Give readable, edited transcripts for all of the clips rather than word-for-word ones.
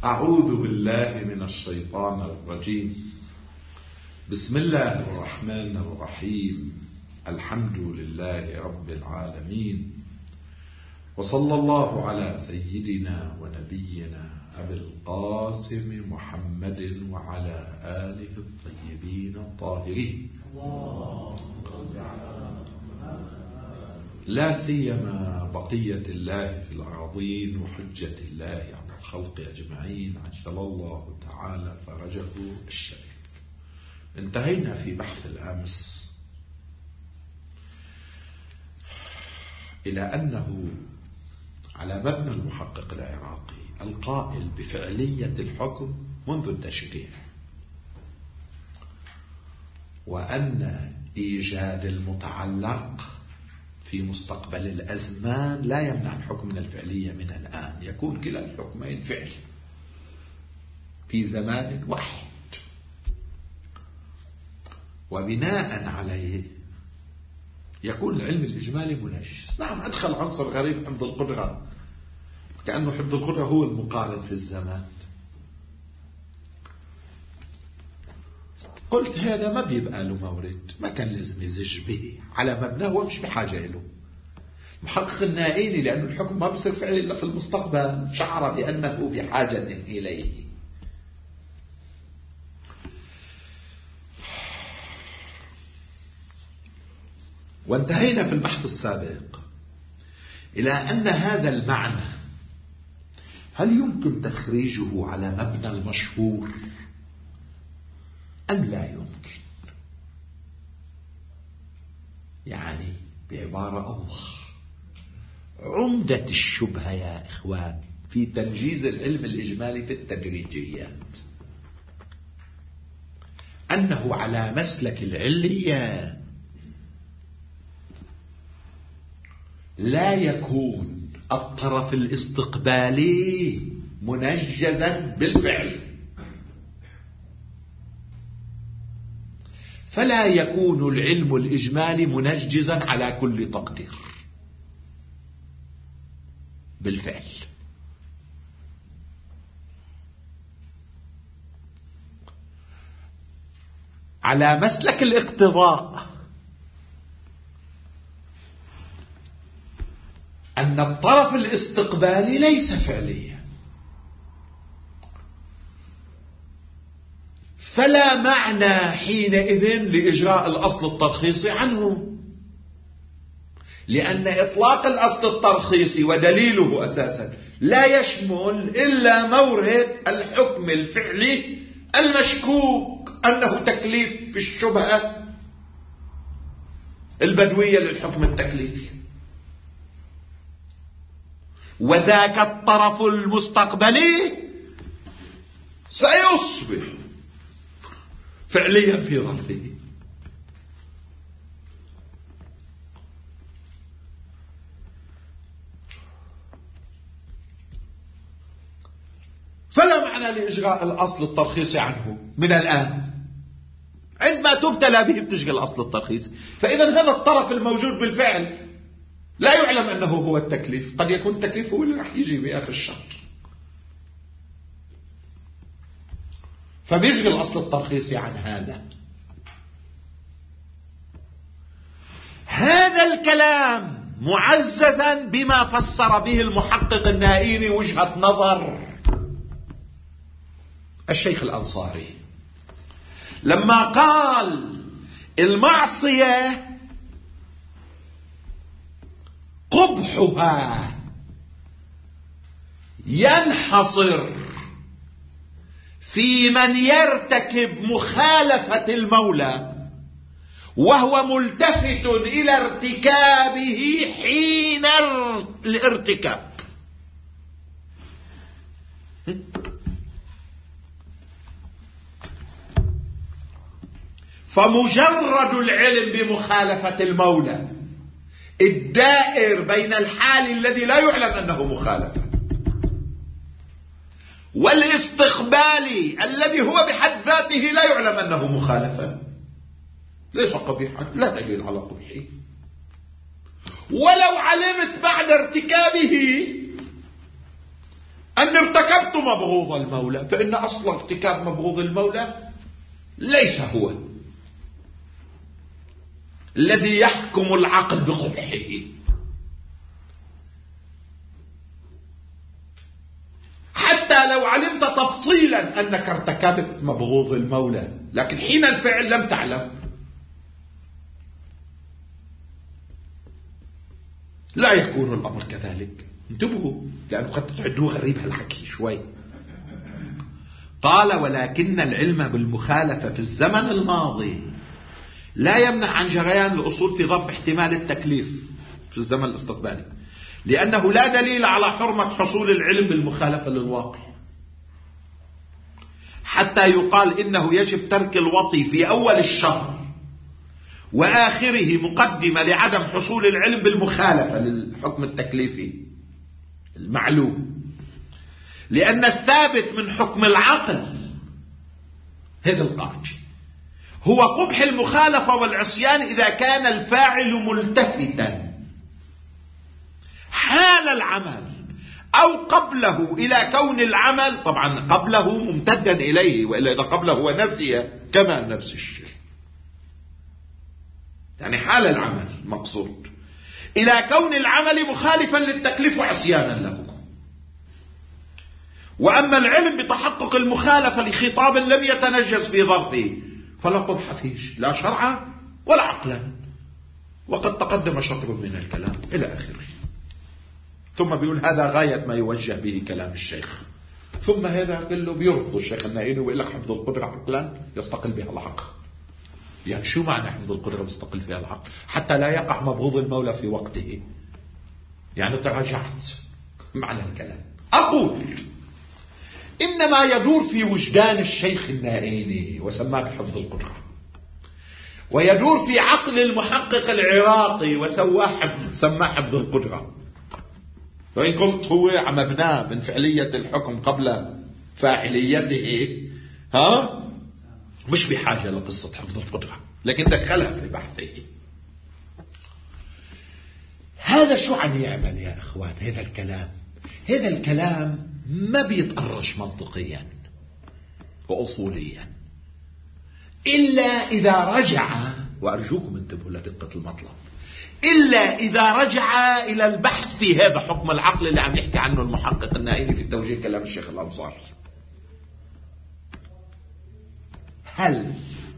أعوذ بالله من الشيطان الرجيم. بسم الله الرحمن الرحيم. الحمد لله رب العالمين، وصلى الله على سيدنا ونبينا أبي القاسم محمد وعلى آله الطيبين الطاهرين، لا سيما بقية الله في الأراضين وحجة الله على الخلق أجمعين، عجل الله تعالى فرجه الشريف. انتهينا في بحث الأمس إلى أنه على مبنى المحقق العراقي القائل بفعلية الحكم منذ التشريع، وأن إيجاد المتعلق في مستقبل الأزمان لا يمنع الحكم من الفعلية من الآن، يكون كلا الحكمين فعل في زمان واحد، وبناء عليه يكون العلم الإجمالي منجز. نعم، أدخل عنصر غريب، حفظ القدرة، كأنه حفظ القدرة هو المقارن في الزمان. قلت هذا ما بيبقى له مورد، ما كان لازم يزج به على مبناه ومش بحاجة له. محقق النائيني لأنه الحكم ما بيصير فعل إلا في المستقبل شعر بأنه بحاجة إليه. وانتهينا في البحث السابق إلى أن هذا المعنى هل يمكن تخريجه على مبنى المشهور أم لا يمكن؟ يعني بعبارة أوضح، عمدة الشبهة يا إخوان في تنجيز العلم الإجمالي في التدريجيات أنه على مسلك العلية لا يكون الطرف الاستقبالي منجزا بالفعل، فلا يكون العلم الإجمالي منجزا على كل تقدير بالفعل. على مسلك الاقتضاء أن الطرف الاستقبالي ليس فعليا، فلا معنى حينئذ لإجراء الأصل الترخيصي عنه، لأن إطلاق الأصل الترخيصي ودليله أساسا لا يشمل إلا مورد الحكم الفعلي المشكوك أنه تكليف في الشبهة البدوية للحكم التكليفي، وذاك الطرف المستقبلي سيصبح فعليا في ظرفه. فلا معنى لإجراء الأصل الترخيصي عنه من الآن، عندما تبتلى به بتشغل الأصل الترخيصي. فإذا هذا الطرف الموجود بالفعل لا يعلم أنه هو التكليف، قد يكون التكليف هو اللي راح يجي بآخر الشهر، فبيشغل الأصل الترخيصي عن هذا الكلام معززا بما فسر به المحقق النائيني وجهة نظر الشيخ الأنصاري لما قال المعصية قبحها ينحصر في من يرتكب مخالفة المولى وهو ملتفت إلى ارتكابه حين الارتكاب. فمجرد العلم بمخالفة المولى الدائر بين الحال الذي لا يعلم أنه مخالفة والاستقبالي الذي هو بحد ذاته لا يعلم أنه مخالفة ليس قبيحا، لا دليل على قبحه، ولو علمت بعد ارتكابه أن ارتكبت ارتكبت مبغوض المولى، فإن أصل ارتكاب مبغوض المولى ليس هو الذي يحكم العقل بقبحه. حتى لو علمت تفصيلا أنك ارتكبت مبغوض المولى، لكن حين الفعل لم تعلم، لا يكون الأمر كذلك. انتبهوا، لأنه قد تعدوه غريب هالحكي شوي. قال: ولكن العلم بالمخالفة في الزمن الماضي لا يمنع عن جريان الأصول في ظرف احتمال التكليف في الزمن الاستقبالي، لأنه لا دليل على حرمة حصول العلم بالمخالفة للواقع، حتى يقال إنه يجب ترك الوطي في أول الشهر وآخره مقدمة لعدم حصول العلم بالمخالفة للحكم التكليفي المعلوم، لأن الثابت من حكم العقل هذا القاعدة هو قبح المخالفة والعصيان إذا كان الفاعل ملتفتا حال العمل أو قبله إلى كون العمل، طبعا قبله ممتدا إليه، وإلا إذا قبله ونسي كمان نفس الشيء، يعني حال العمل مقصود، إلى كون العمل مخالفا للتكليف وعصيانا له. وأما العلم بتحقق المخالفة لخطاب لم يتنجز في ظرفه فلا قبح فيه لا شرعا ولا عقلا، وقد تقدم شطر من الكلام إلى آخره. ثم بيقول هذا غاية ما يوجه به كلام الشيخ. ثم هذا كله بيرفض الشيخ النائين ويقول لك حفظ القدرة عقلا يستقل بها العقل. يعني شو معنى حفظ القدرة يستقل فيها العقل؟ حتى لا يقع مبغوض المولى في وقته. يعني تراجعت معنى الكلام. أقول إنما يدور في وجدان الشيخ النائيني وسماه بحفظ القدرة، ويدور في عقل المحقق العراقي سماه حفظ القدرة، وإن قلت هو مبناه من فعلية الحكم قبل فاعليته، مش بحاجة لقصة حفظ القدرة، لكن دخلها في بحثه. هذا شو عم يعمل يا إخوان؟ هذا الكلام ما بيتأرش منطقيا وأصوليا إلا إذا رجع، وأرجوكم انتبهوا لدقة المطلب، إلا إذا رجع إلى البحث في هذا حكم العقل اللي عم يحكي عنه المحقق النائيني في توجيه كلام الشيخ الأنصاري. هل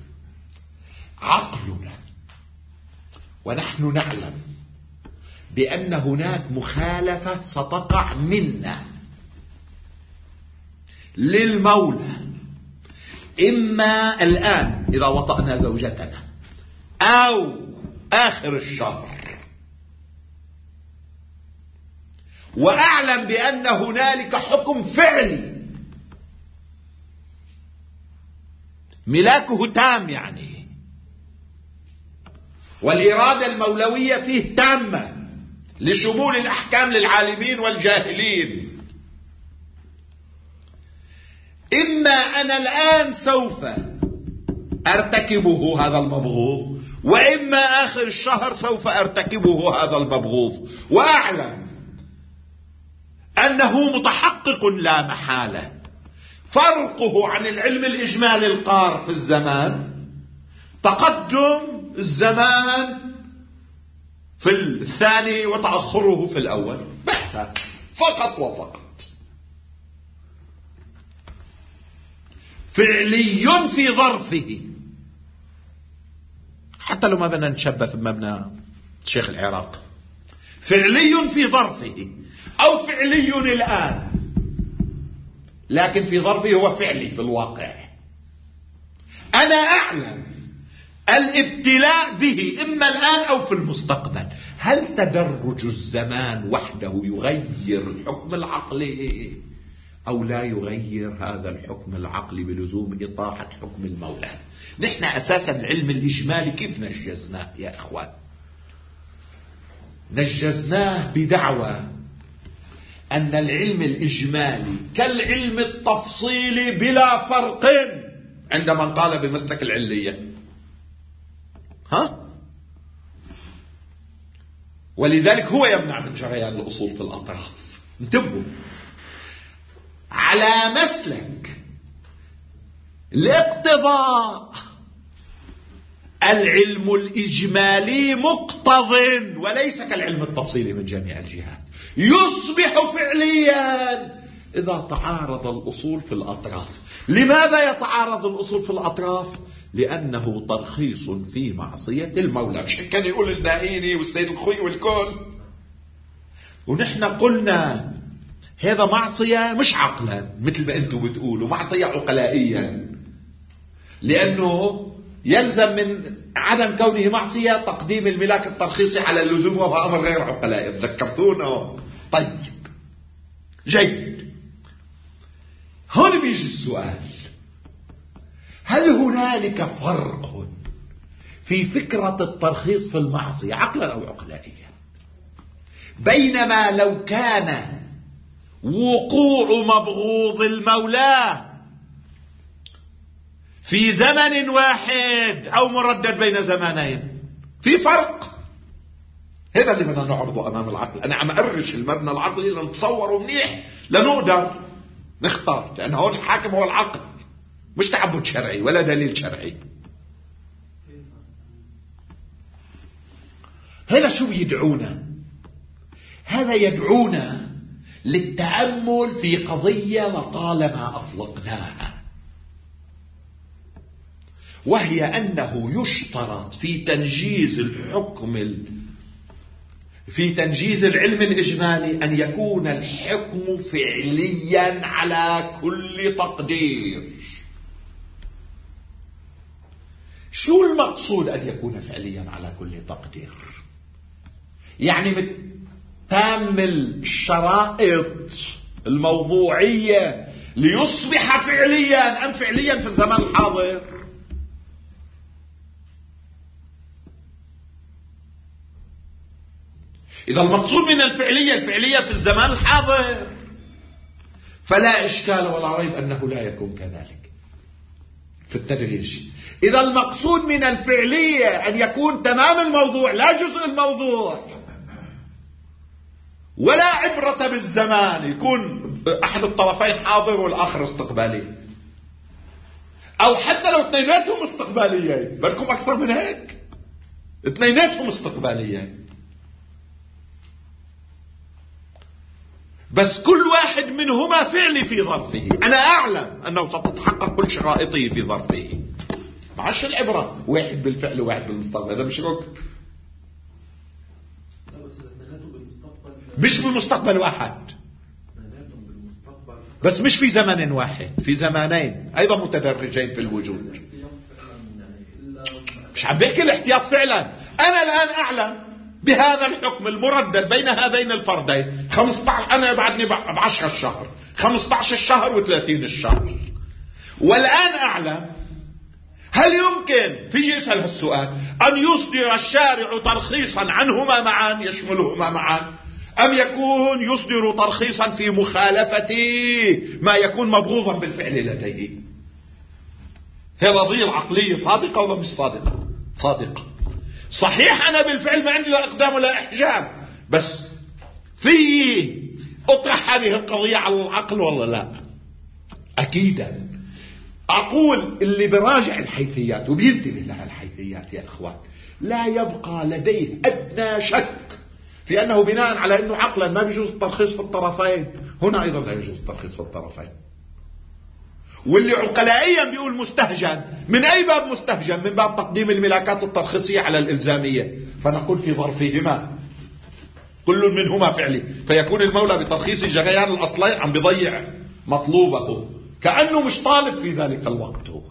عقلنا ونحن نعلم بأن هناك مخالفة ستقع منا للمولى، إما الآن إذا وطأنا زوجتنا أو آخر الشهر، وأعلم بأن هنالك حكم فعلي ملاكه تام، يعني والإرادة المولوية فيه تامة لشمول الأحكام للعالمين والجاهلين، إما أنا الآن سوف أرتكبه هذا المبغوض، وإما آخر الشهر سوف أرتكبه هذا المبغوض، وأعلم أنه متحقق لا محالة. فرقه عن العلم الإجمالي القار في الزمان تقدم الزمان في الثاني وتأخره في الأول، بحثا فقط وفقط. فعلي في ظرفه، حتى لو ما بدنا نتشبث بمبنى الشيخ العراق، فعلي في ظرفه أو فعلي الآن، لكن في ظرفه هو فعلي في الواقع. أنا أعلم الابتلاء به إما الآن أو في المستقبل. هل تدرج الزمان وحده يغير الحكم العقلي أو لا يغير هذا الحكم العقلي بلزوم إطاعة حكم المولى؟ نحن أساسا العلم الإجمالي كيف نجزناه يا إخوان؟ نجزناه بدعوى أن العلم الإجمالي كالعلم التفصيلي بلا فرق عند من قال بمسلك العلية. ولذلك هو يمنع من جريان الأصول في الأطراف. انتبهوا، على على مسلك الاقتضاء العلم الإجمالي مقتض وليس كالعلم التفصيلي من جميع الجهات، يصبح فعليا إذا تعارض الأصول في الأطراف. لماذا يتعارض الأصول في الأطراف؟ لأنه ترخيص في معصية المولى. مش كان يقول النائيني والسيد الخوي والكل، ونحن قلنا هذا معصية مش عقلا مثل ما أنتم بتقولوا، معصية عقلائيا، لأنه يلزم من عدم كونه معصية تقديم الملاك الترخيصي على اللزوم، وهو أمر غير عقلائي. تذكرتونه؟ طيب جيد. هون بيجي السؤال: هل هنالك فرق في فكرة الترخيص في المعصية عقلا أو عقلائيا بينما لو كان وقوع مبغوض المولى في زمن واحد أو مردد بين زمانين؟ في فرق. هذا اللي بدنا نعرضه أمام العقل. أنا عم أرش المبنى العقلي لنتصوره منيح لنقدر نختار، لأن هون الحاكم هو العقل، مش تعبد شرعي ولا دليل شرعي. هذا شو يدعونا؟ هذا يدعونا للتأمل في قضية لطالما أطلقناها، وهي أنه يشترط في تنجيز العلم الإجمالي أن يكون الحكم فعليا على كل تقدير. شو المقصود أن يكون فعليا على كل تقدير؟ يعني تام الشرائط الموضوعية ليصبح فعليا أم فعليا في الزمان الحاضر؟ إذا المقصود من الفعلية في الزمان الحاضر فلا إشكال ولا ريب أنه لا يكون كذلك في التدريج. إذا المقصود من الفعلية أن يكون تمام الموضوع لا جزء الموضوع، ولا عبرة بالزمان، يكون أحد الطرفين حاضر والآخر استقبالي، أو حتى لو اثنيناتهم استقباليين، بدكم أكثر من هيك، اثنيناتهم استقباليين، بس كل واحد منهما فعلي في ظرفه. أنا أعلم أنه ستتحقق كل شرائطه في ظرفه، معش العبرة واحد بالفعل وواحد بالمستقبل. هذا مش ركن، مش بالمستقبل واحد، بس مش في زمن واحد، في زمانين أيضا متدرجين في الوجود. مش عم بحكي الاحتياط فعلا. أنا الآن أعلم بهذا الحكم المردد بين هذين الفردين 15، أنا بعدني ب10 الشهر، 15 الشهر و30 الشهر، والآن أعلم. هل يمكن في يسأل هالسؤال أن يصدر الشارع ترخيصا عنهما معا يشملهما معا، أم يكون يصدر ترخيصا في مخالفة ما يكون مبغوضا بالفعل لديه؟ هي القضية العقلية صادقة ولا مش صادقة؟ صادقة. صحيح أنا بالفعل ما عندي لا إقدام ولا إحجام، بس في أطرح هذه القضية على العقل ولا لا؟ أكيدا. أقول اللي براجع الحيثيات وبينتبه لها الحيثيات يا إخوان لا يبقى لديه أدنى شك في أنه بناء على أنه عقلا ما بيجوز الترخيص في الطرفين، هنا أيضا لا يجوز الترخيص في الطرفين. واللي عقلائيا بيقول مستهجن، من أي باب مستهجن؟ من باب تقديم الملاكات الترخيصية على الإلزامية، فنقول في ظرفهما كل منهما فعلي، فيكون المولى بترخيص جريان الأصلين عم بيضيع مطلوبه، كأنه مش طالب في ذلك الوقت هو.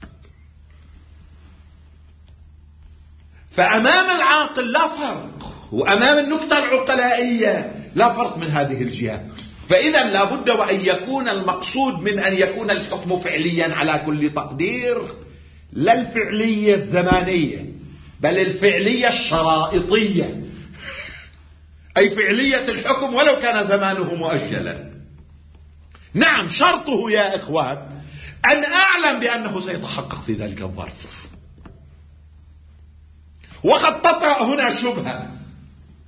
فأمام العاقل لا فرق، وأمام النكتة العقلائية لا فرق من هذه الجهة. فإذا لابد وأن يكون المقصود من أن يكون الحكم فعليا على كل تقدير، لا الفعلية الزمانية بل الفعلية الشرائطية، أي فعلية الحكم ولو كان زمانه مؤجلا. نعم شرطه يا إخوان أن أعلم بأنه سيتحقق في ذلك الظرف. وقد تطرأ هنا شبهة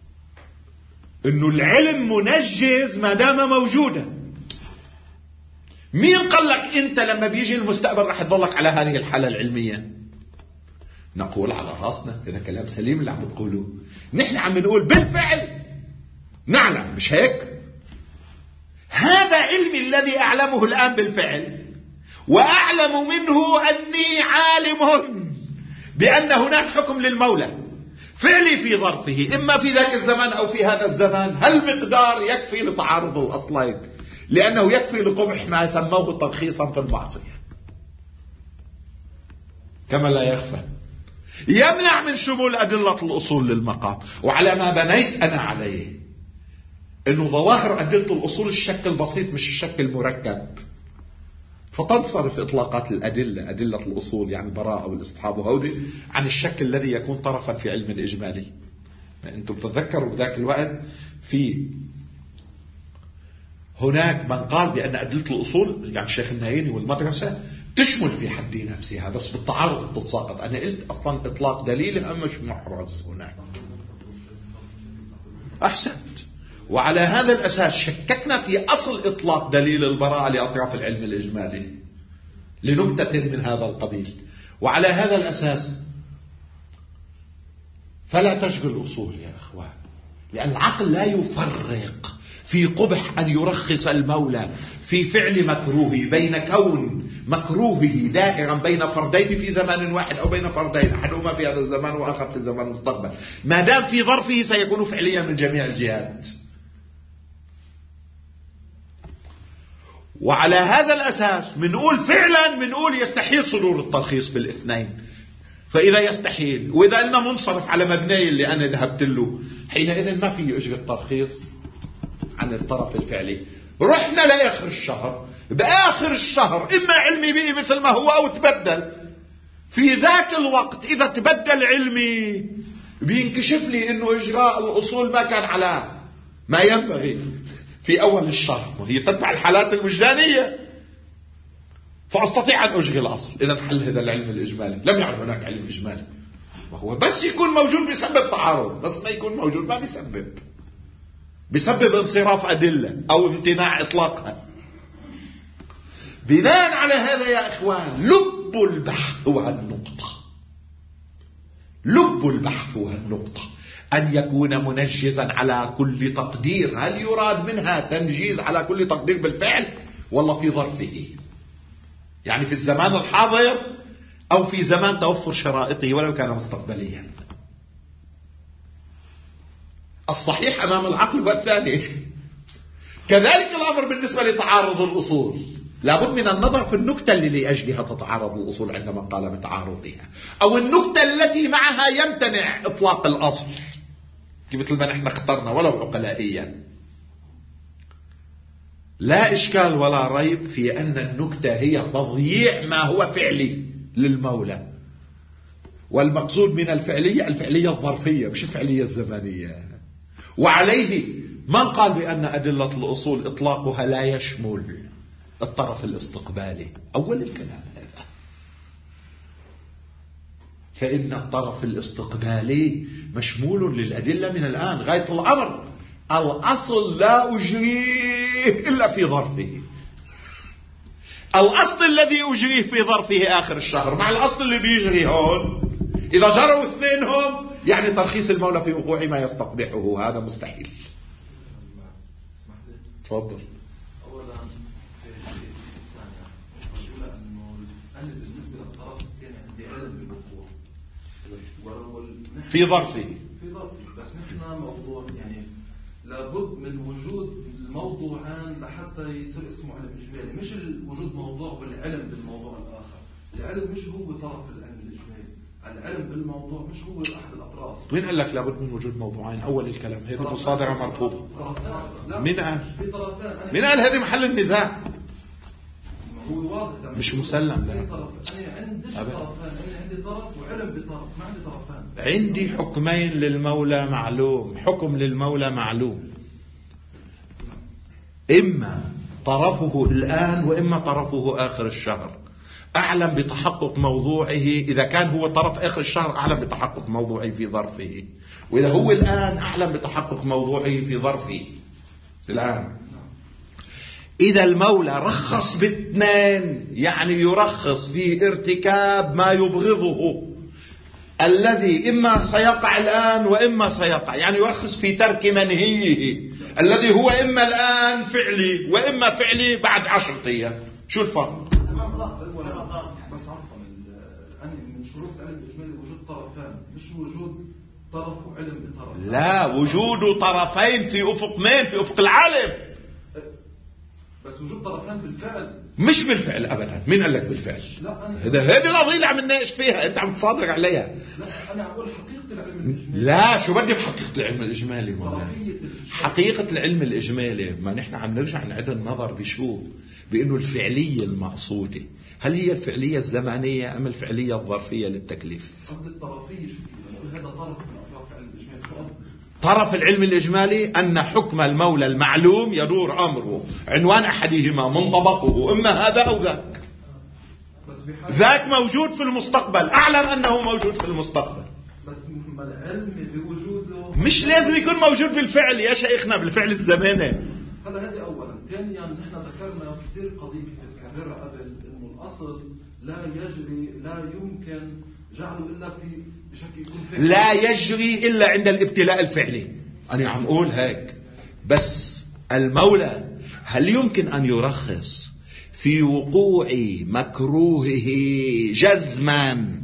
إنه العلم منجز ما دام موجودا. مين قال لك أنت لما بيجي المستقبل رح تظلك على هذه الحالة العلمية؟ نقول على رأسنا، هذا كلام سليم اللي عم تقوله. نحن عم نقول بالفعل نعلم، مش هيك؟ هذا علمي الذي أعلمه الآن بالفعل، وأعلم منه أني عالم بأن هناك حكم للمولى فعلي في ظرفه، إما في ذاك الزمان أو في هذا الزمان. هالمقدار يكفي لتعارض الأصلين، لأنه يكفي لقبح ما سموه ترخيصا في المعصية، كما لا يخفى. يمنع من شمول أدلة الأصول للمقام. وعلى ما بنيت أنا عليه أنه ظواهر أدلة الأصول الشكل البسيط مش الشكل المركب، فتنصرف إطلاقات الأدلة، أدلة الأصول يعني البراءة والاستصحاب وهودي، عن الشكل الذي يكون طرفا في علم الإجمالي. أنتم تتذكروا بذاك الوقت في هناك من قال بأن أدلة الأصول يعني الشيخ النايني والمدرسة تشمل في حد نفسها، بس بالتعارض بتتساقط. أنا قلت أصلا إطلاق دليل مش محرز هناك. أحسنت. وعلى هذا الأساس شككنا في أصل إطلاق دليل البراءة لأطراف العلم الإجمالي لنكتة من هذا القبيل. وعلى هذا الأساس فلا تشغل الأصول يا أخوان، لأن العقل لا يفرق في قبح أن يرخص المولى في فعل مكروه بين كون مكروهه دائرا بين فردين في زمان واحد أو بين فردين أحدهما في هذا الزمان وآخر في الزمان المستقبل، ما دام في ظرفه سيكون فعليا من جميع الجهات. وعلى هذا الأساس منقول فعلا منقول يستحيل صدور الترخيص بالاثنين. فإذا يستحيل وإذا قلنا منصرف على مبني اللي أنا ذهبت له، حينئذ ما في أجري الترخيص عن الطرف الفعلي. رحنا لآخر الشهر، بآخر الشهر إما علمي بقي مثل ما هو أو تبدل. في ذاك الوقت إذا تبدل علمي بينكشف لي إنه إجراء الأصول ما كان على ما ينبغي في أول الشهر، وهي تتبع الحالات الوجدانية، فأستطيع أن أجري الأصل. إذا حل هذا العلم الإجمالي. لم يعد هناك علم إجمالي، وهو بس يكون موجود بسبب تعارض، بس ما يكون موجود ما بسبب انصراف أدلة أو امتناع إطلاقها. بناء على هذا يا إخوان لب البحث وهالنقطة أن يكون منجزا على كل تقدير. هل يراد منها تنجيز على كل تقدير بالفعل ولا في ظرفه؟ يعني في الزمان الحاضر أو في زمان توفر شرائطه ولو كان مستقبليا. الصحيح أمام العقل والثاني. كذلك الأمر بالنسبة لتعارض الأصول، لابد من النظر في النكتة اللي لأجلها تتعارض الأصول عندما قال بتعارضها، أو النكتة التي معها يمتنع إطلاق الأصل، مثل ما نحن اخترنا ولو عقلائيا. لا إشكال ولا ريب في أن النكتة هي تضييع ما هو فعلي للمولى، والمقصود من الفعلية الظرفية مش الفعلية الزمانية. وعليه من قال بأن أدلة الأصول إطلاقها لا يشمل الطرف الاستقبالي؟ أول الكلام هذا. فإن الطرف الاستقبالي مشمول للأدلة من الآن غاية الأمر. الأصل لا أجريه إلا في ظرفه. الأصل الذي أجريه في ظرفه آخر الشهر مع الأصل اللي بيجري هون، إذا جروا اثنين هم يعني ترخيص المولى في وقوع ما يستقبحه، هذا مستحيل. تفضل. أولا بالنسبة للطرف كان عندي علم بالوقوع في ظرفه بس نحن موضوع يعني لابد من وجود الموضوعان لحتى يصير اسمه علم إجمالي، مش وجود موضوع والعلم بالموضوع الآخر. العلم مش هو طرف العلم الإجمالي، العلم بالموضوع مش هو أحد الأطراف. مين قال لك لابد من وجود موضوعين؟ أول الكلام هذه مصادرة مرفوضة. مين قال؟ مين قال هذه محل النزاع؟ هو واضح مش مسلم. لا أنا عندي طرفان، أنا عندي طرف وعلم بطرف، ما عندي طرفان. عندي حكمين للمولى معلوم، حكم للمولى معلوم، إما طرفه الآن وإما طرفه آخر الشهر. أعلم بتحقق موضوعه إذا كان هو طرف آخر الشهر، أعلم بتحقق موضوعه في ظرفه، وإذا هو الآن أعلم بتحقق موضوعه في ظرفه الآن. إذا المولى رخص باثنين يعني يرخص في ارتكاب ما يبغضه الذي إما سيقع الآن وإما سيقع، يعني يرخص في ترك منهيه الذي هو إما الآن فعلي وإما فعلي بعد 10 أيام. شو الفرق؟ بس عفوا من شروط العلم الإجمالي وجود طرفان، مش وجود طرف وعلم بطرف. لا، وجود طرفين في أفق مين؟ في أفق العالم. بس وجود طرفان بالفعل، مش بالفعل أبدا. مين قال لك بالفعل؟ هذه القضية اللي عم نناقش فيها، أنت عم تصادق عليها. لا أنا أقول حقيقة العلم الإجمالي. لا، شو بدي بحقيقة العلم الإجمالي؟ حقيقة العلم الإجمالي ما نحن عم نرجع نعيد النظر بشو؟ بأنه الفعلية المقصودة هل هي الفعلية الزمانية أم الفعلية الظرفية للتكليف؟ قصد الطرفية شو؟ هذا طرف من أطراف العلم الإجمالي. شو قصدي؟ طرف العلم الإجمالي أن حكم المولى المعلوم يدور أمره، عنوان أحدهما منطبقه إما هذا أو ذاك. ذاك موجود في المستقبل، أعلم أنه موجود في المستقبل. بس ما العلم بوجوده مش لازم يكون موجود بالفعل يا شيخنا، بالفعل الزماني. هلا هذه أولا. ثانيا يعني نحن ذكرنا كثير قضية متكررة قبل إنه الأصل لا يجري، لا يمكن جعله إلا في بشكل يكون فعلي. لا يجري إلا عند الابتلاء الفعلي. أنا عم أقول هيك. بس المولى هل يمكن أن يرخص في وقوع مكروهه جزما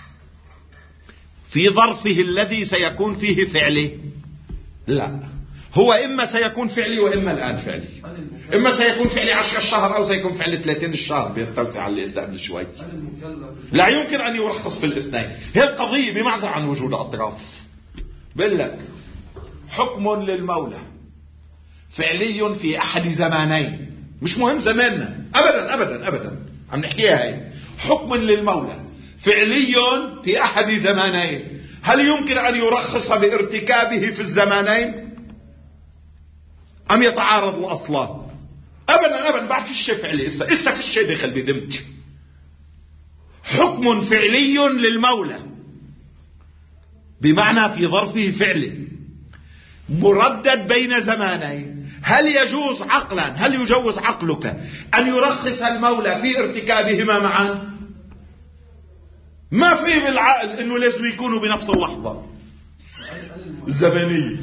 في ظرفه الذي سيكون فيه فعلي؟ لا، هو إما سيكون فعلي وإما الآن فعلي. إما سيكون فعلي 10 الشهر أو سيكون فعلي 30 الشهر، بيتوسع على اللي قلت قبل شوي. لا يمكن أن يرخص في الاثنين. هي القضية بمعزل عن وجود أطراف. بقول لك حكم للمولى فعلي في أحد زمانين، مش مهم زماننا أبدا أبدا أبدا، عم نحكيها هاي. حكم للمولى فعلي في أحد زمانين، هل يمكن أن يرخص بارتكابه في الزمانين أم يتعارض الأصلان؟ أبدا أبدا. بعد في الشيء فعلي، إسا في الشيء دخل بدمج. حكم فعلي للمولى بمعنى في ظرفه فعلي مردد بين زمانين. هل يجوز عقلا، هل يجوز عقلك أن يرخص المولى في ارتكابهما معا؟ ما في بالعقل إنه لازم يكونوا بنفس اللحظة الزمنية.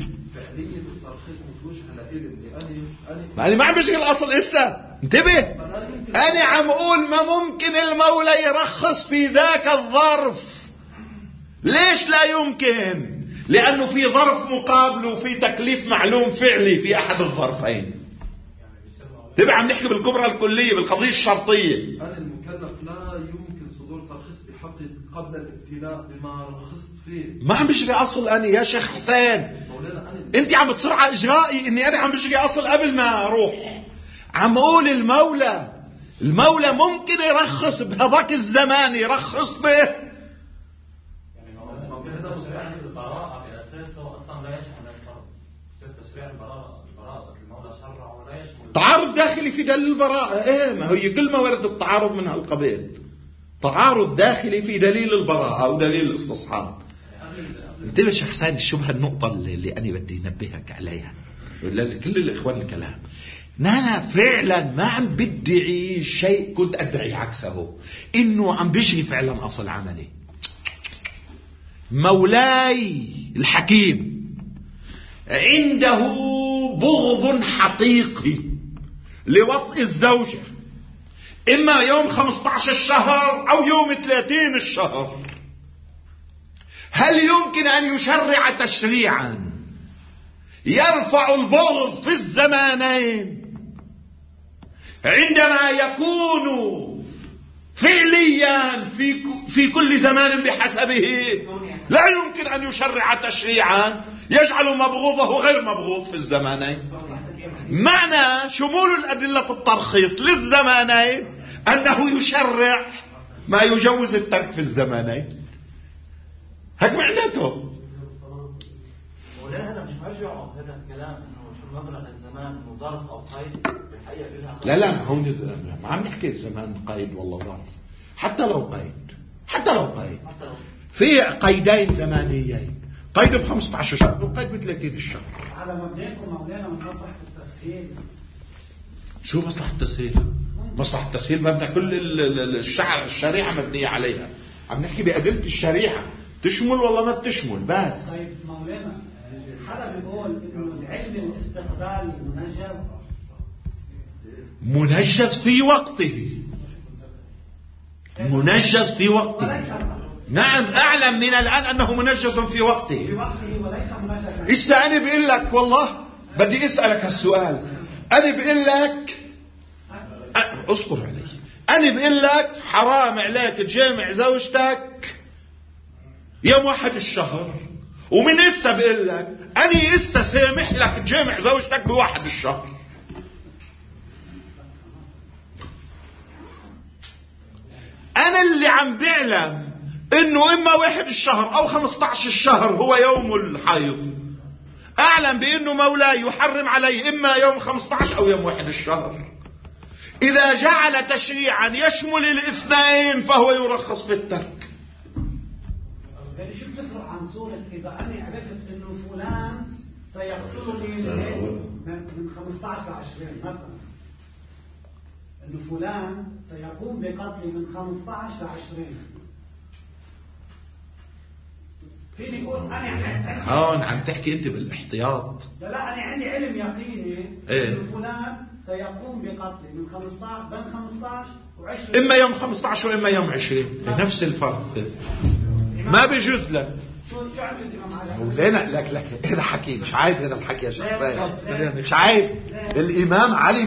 أنا ما عم بشغل الأصل إسا، انتبه. أنا عم أقول ما ممكن المولى يرخص في ذاك الظرف. ليش لا يمكن؟ لأنه في ظرف مقابله في تكليف معلوم فعلي في أحد الظرفين. تبع عم نحكي بالكبرى الكلية بالقضية الشرطية. أنا المكلف لا يمكن صدور ترخيص بحقي قبل الابتلاء بما رخصت فيه. ما عم بشغي أصل أنا يا شيخ حسين. أنت عم تصر على إجرائي إني أنا عم بشغي أصل قبل ما أروح. عم أقول المولى ممكن يرخص بهذاك الزمان، يرخص به. تعارض داخلي في دليل البراءة. ما هي كل ما ورد التعارض من هالقبيل، تعارض داخلي في دليل البراءة أو دليل الاستصحاب. انتبه شيخ حسين، الشبهة النقطة اللي أنا بدي نبهك عليها كل الإخوان الكلام. أنا فعلا ما عم بدعي شيء كنت أدعي عكسه، إنه عم بيجي فعلا أصل عملي. مولاي الحكيم عنده بغض حقيقي لوطء الزوجة، إما يوم 15 الشهر أو يوم 30 الشهر. هل يمكن أن يشرع تشريعا يرفع البغض في الزمانين عندما يكون فعليا في كل زمان بحسبه؟ لا يمكن أن يشرع تشريعا يجعل مبغوضه غير مبغوض في الزمانين. معنى شمول الأدلة الترخيص للزمانين أنه يشرع ما يجوز الترك في الزمانين. هيك معناته. مولانا هذا مش مرجع هذا الكلام انه شو مبلغ الزمان ظرف او قيد بالحقيقه. لا هون ما عم نحكي زمان قيد والله ظرف. حتى لو قيد في قيدين زمانيين، قيد ب 15 شهر وقيد ب 30 الشهر. على مبدأكم مولانا من مصلحة التسهيل شو مصلحة التسهيل؟ مصلحة التسهيل مبنى كل الشريعة مبنية عليها. عم نحكي بأدلة الشريعة تشمل والله ما بتشمل بس. طيب مولانا حدا بيقول انه العلم الاستقبالي منجز في وقته. منجز في وقته. نعم أعلم من الآن أنه منجز في وقته. وليس منجزا. إذا أنا بقول لك والله بدي أسألك هالسؤال، أنا بقول لك اصبر علي، أنا بقول لك حرام عليك تجامع زوجتك يوم 1 الشهر، ومن إسا بقول لك أنا إسا سامح لك تجامع زوجتك ب1 الشهر. أنا اللي عم بعلم إنه إما 1 الشهر أو 15 الشهر هو يوم الحيض، أعلم بأنه مولاي يحرم علي إما يوم 15 أو يوم 1 الشهر. إذا جعل تشريعا يشمل الاثنين فهو يرخص في الترك. يعني شو بتفرق عن صورة إذا أنا عرفت إنه فلان سيقتلني من 15 ل 20 مثلا، إنه فلان سيقوم بقتلي من 15 ل 20، فيني يقول أنا هون عم تحكي أنت بالاحتياط. لا أنا عندي علم يقيني إنه فلان سيقوم بقتلي من 15 بين 15 و20، إما يوم 15 وإما يوم 20، نفس الفرق. ما بيجوز لك. شو عرفت الإمام علي؟ مولانا لك هذا حكي مش عيب، هذا الحكي يا شيخ، مش عيب. الإمام علي